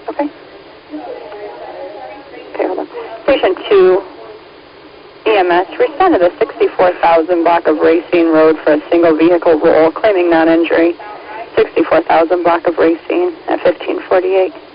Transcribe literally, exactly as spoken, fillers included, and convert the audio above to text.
Okay. Okay, hold on. Station two, E M S, respond to the sixty-four thousand block of Racine Road for a single vehicle roll, claiming non-injury. sixty-four thousand block of Racine at fifteen forty-eight.